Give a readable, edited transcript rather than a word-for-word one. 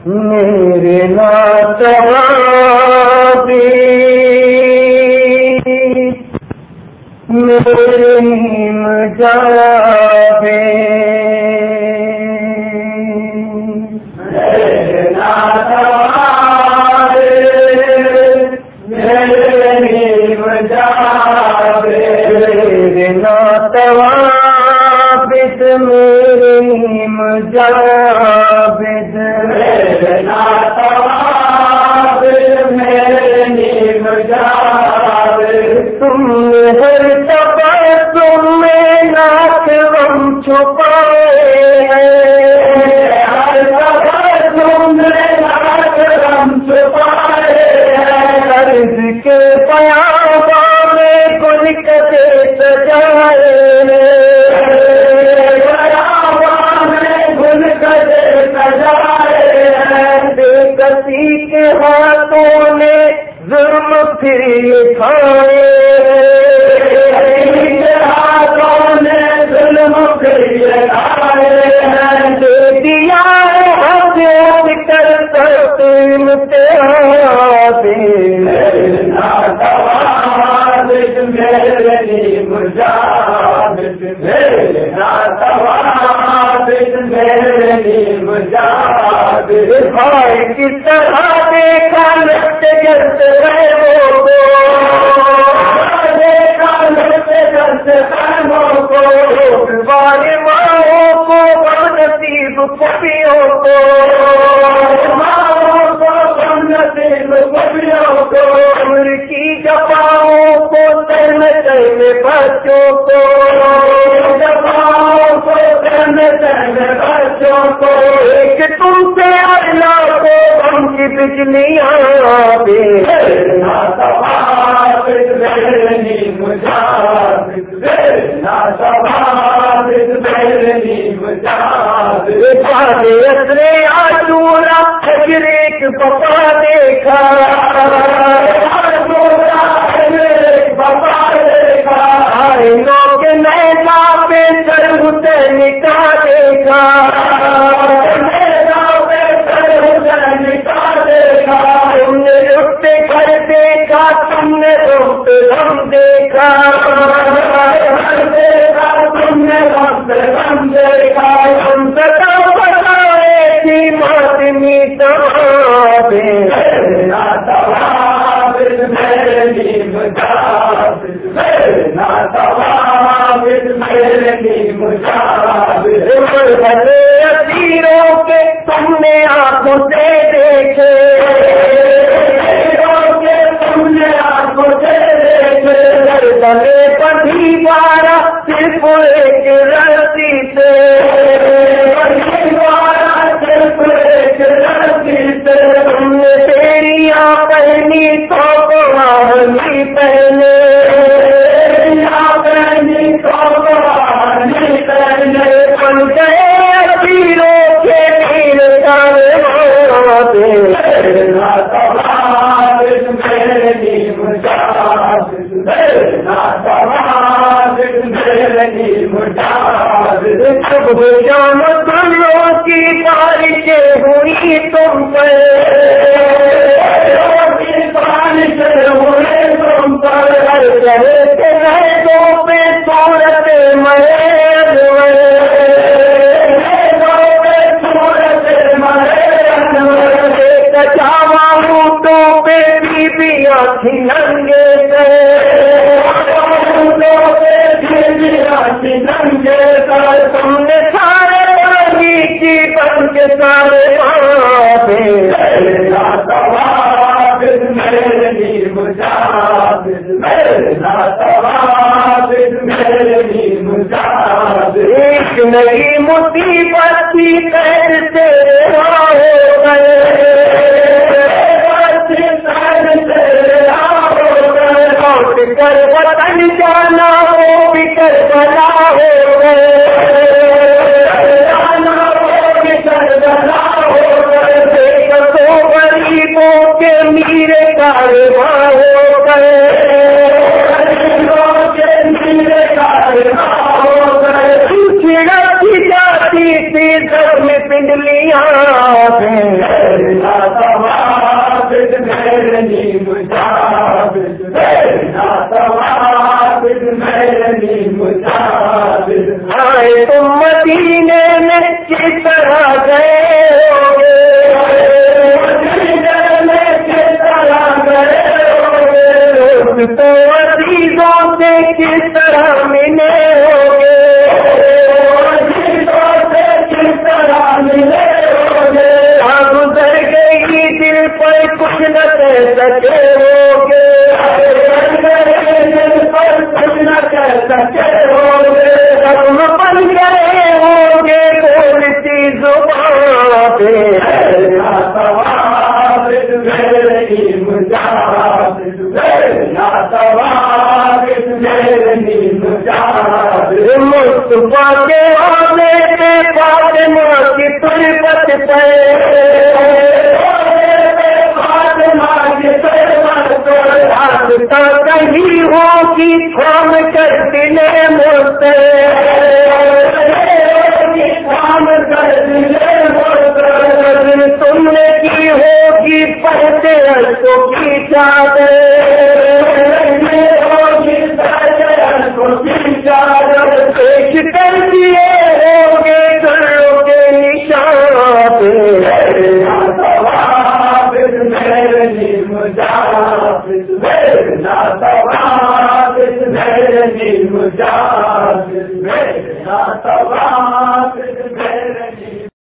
میرے ناتوابی میرے نیم جابے میرے ناتوابی میرے نیم جابے میرے ناتوابی میرے نیم جابے میرے ناتوابی میرے نیم جابے تم نے ہر تبسم میں ناک غم چھپائے ہیں ہر تبسم میں ناک غم چھپائے ہیں عرض کے بیاباں میں گل کتے سجائے بیاباں میں گل کتے سجائے ہیں بے کسی کے ہاتھوں نے ظلم پھر کھائے ہاتھوں نے ظلم پھر کھائے ہیں دے دیا حضرت کر تقسیم تیرے ناتوابی میرے نیم جابے میرے ناتوابی میرے نیم جابے بھائی کس طرح دیکھا لگتے جلتے غیبوں کو دیکھا لگتے جلتے غیبوں کو والے ماؤں کو نصیب پپیوں کو ماؤں کو نصیب پپیوں کو عمر کی جفاؤں کو ترنے ترنے بچوں کو جفاؤں کو ترنے ترنے بچوں کو ایک تم سے اللہ کو ہم کی بجلیاں میرے ناتوابی میرے نیم جابے میرے ناتوابی میرے نیم جابے اثرے عاشورا ہجر ایک بپا دیکھا عاشورا ہجر ایک بپا دیکھا آئینوں کے نینا پہ سر حسین کا دیکھا تم نے رختے گھر دیکھا تم نے روتے غم دیکھا تم نے روتے غم دیکھا ہم سدا بتائے تھی ماتمی تمہارے میرے ناتوابی میرے نیم جابے میرے ناتوابی میرے نیم جابے بھلے اسیروں کے تم نے آنکھوں سے دیکھے تم نے آنکھوں سے دیکھے گلے پٹھی بارہ صرف ایک رسی سے صرف ایک رسی سے تم نے تیریاں پہنی تو قرآنی پہنے پہنی تو قرآنی پہنے بن گئے اسیروں کے پیر جانے میرے ناتوابی میرے نیم جابے میرے ناتوابی میرے نیم جابے سب جان دلوں کی بارشیں ہوئی تم پر بارشیں ہوئی تم پر ہر طرح کے رہوں پہ صورت مرے ننگے تم نے سارے پانی کی بن کے سارے میرے ناتوابی میرے نیم جابے میرے ناتوابی میرے نیم جابے ایک نئی مصیبت کی قید سے رہا ہو گئے کر وطن جانا ہو بکر بلا ہو گئے جانا ہو بکر بلا ہو گئے غریبوں کے میرے کارواں ہو گئے غریبوں کے میرے کارواں ہو گئے چھڑک جاتی تھی سر میں پنڈلیاں سکے ہوگے کچھ نہ کہہ سکے ہوگے ختم بن گئے ہوگے بولتی زبان پہ مصطفیٰ کے آنے پہ فاطمہ کی تربت پہ کہیں ہوگی تھام کر دلے مرتے تھام کر دلے مرتے تم نے کی ہوگی پہلے تو کی چادر ہوگی چادر پیش کر دیے ہوگے گھروں کے نشان مجھے